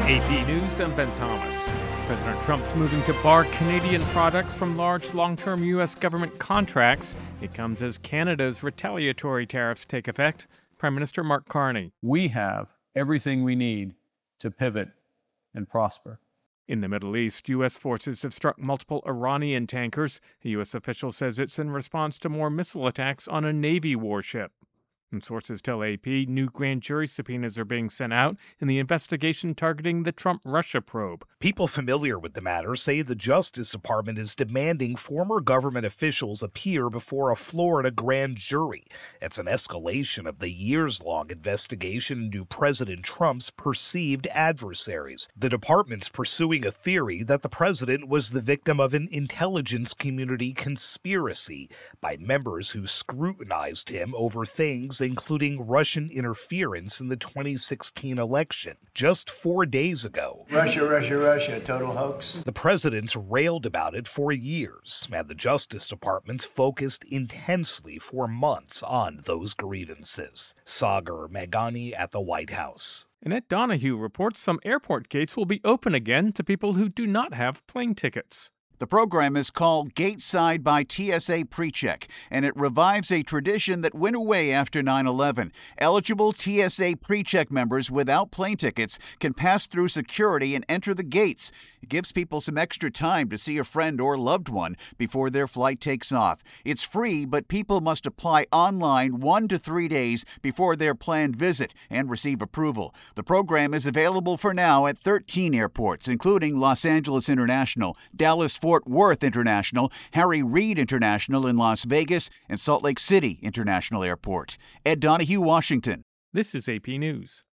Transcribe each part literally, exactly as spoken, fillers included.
A P News, I'm Ben Thomas. President Trump's moving to bar Canadian products from large long-term U S government contracts. It comes as Canada's retaliatory tariffs take effect. Prime Minister Mark Carney. We have everything we need to pivot and prosper. In the Middle East, U S forces have struck multiple Iranian tankers. A U S official says it's in response to more missile attacks on a Navy warship. And sources tell A P new grand jury subpoenas are being sent out in the investigation targeting the Trump-Russia probe. People familiar with the matter say the Justice Department is demanding former government officials appear before a Florida grand jury. It's an escalation of the years-long investigation into President Trump's perceived adversaries. The department's pursuing a theory that the president was the victim of an intelligence community conspiracy by members who scrutinized him over things including Russian interference in the twenty sixteen election. Just four days ago, Russia, Russia, Russia, total hoax. The president's railed about it for years, and the Justice Department's focused intensely for months on those grievances. Sagar Meghani at the White House. Annette Donahue reports some airport gates will be open again to people who do not have plane tickets. The program is called Gateside by T S A PreCheck, and it revives a tradition that went away after nine eleven. Eligible T S A PreCheck members without plane tickets can pass through security and enter the gates. It gives people some extra time to see a friend or loved one before their flight takes off. It's free, but people must apply online one to three days before their planned visit and receive approval. The program is available for now at thirteen airports, including Los Angeles International, Dallas Fort Worth International, Harry Reid International in Las Vegas, and Salt Lake City International Airport. Ed Donahue, Washington. This is A P News.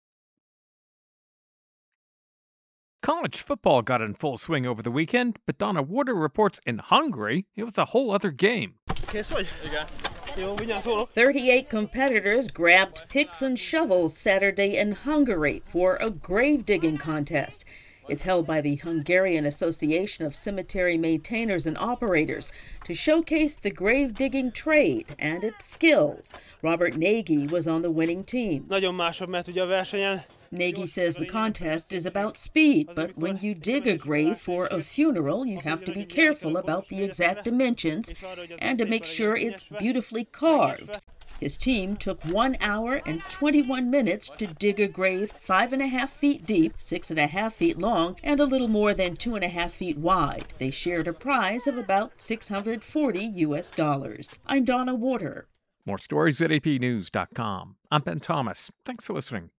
College football got in full swing over the weekend, but Donna Warder reports in Hungary, it was a whole other game. thirty-eight competitors grabbed picks and shovels Saturday in Hungary for a grave digging contest. It's held by the Hungarian Association of Cemetery Maintainers and Operators to showcase the grave digging trade and its skills. Robert Nagy was on the winning team. Nagy says the contest is about speed, but when you dig a grave for a funeral, you have to be careful about the exact dimensions and to make sure it's beautifully carved. His team took one hour and twenty-one minutes to dig a grave five and a half feet deep, six and a half feet long, and a little more than two and a half feet wide. They shared a prize of about six hundred forty U S dollars. I'm Donna Warder. More stories at A P news dot com. I'm Ben Thomas. Thanks for listening.